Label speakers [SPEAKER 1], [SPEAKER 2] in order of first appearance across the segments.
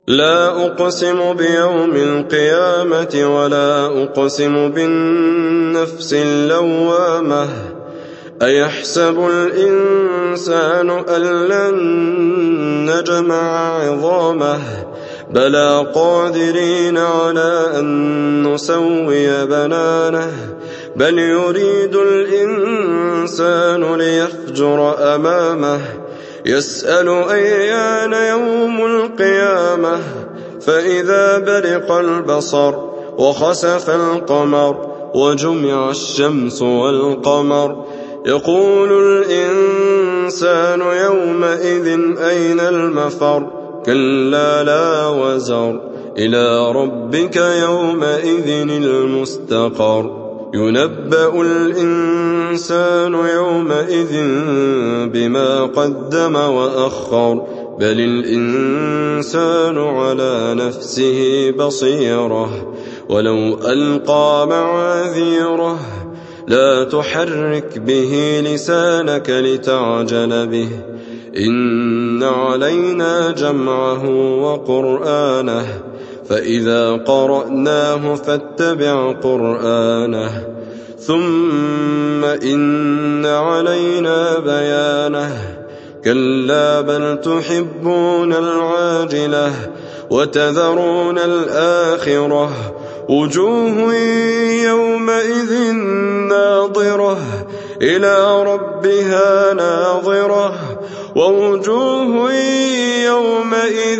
[SPEAKER 1] لا أقسم بيوم القيامة ولا أقسم بالنفس اللوامة أيحسب الإنسان أن لن نجمع عظامه بلى قادرين على أن نسوي بنانه بل يريد الإنسان ليفجر أمامه يسأل أيان يوم القيامة فإذا برق البصر وخسف القمر وجمع الشمس والقمر يقول الإنسان يومئذ أين المفر كلا لا وزر إلى ربك يومئذ المستقر ينبأ الإنسان يومئذ بما قدم وأخر بل الإنسان على نفسه بصيرة ولو ألقى معاذيره لا تحرك به لسانك لتعجل به إن علينا جمعه وقرآنه فإذا قرأناه فاتبع قرآنه ثم إن علينا بيانه كلا بل تحبون العاجلة وتذرون الآخرة وجوه يومئذ ناظرة إلى ربها ناظرة ووجوه يومئذ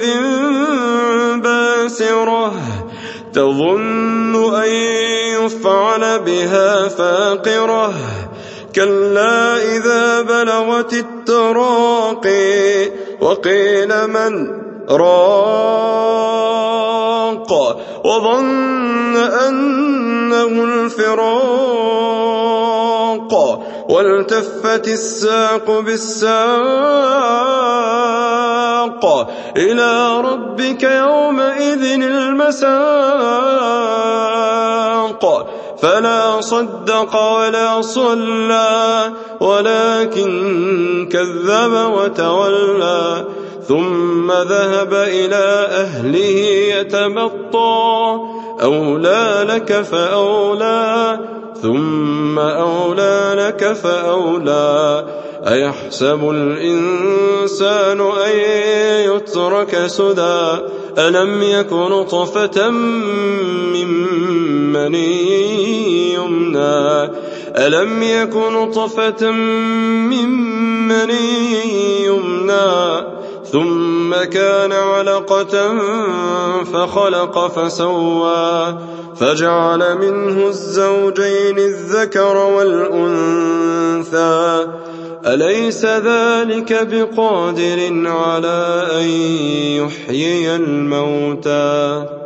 [SPEAKER 1] باسرة تظن أن يفعل بها فاقرة كلا إذا بلغت التراقي وقيل من راق وظن أنه الفراق والتفت الساق بالساق إلى ربك يومئذ المساق فلا صدق ولا صلى ولكن كذب وتولى ثم ذهب إلى أهله يتمطى أولى لك فأولى ثم أولى لك فأولى أيحسب الإنسان أن يترك سدى ألم يك نطفة من مني يمنى ألم يك نطفة من مني يمنى ثم كان علقة فخلق فسوى فجعل منه الزوجين الذكر والأنثى أليس ذلك بقادر على أن يحيي الموتى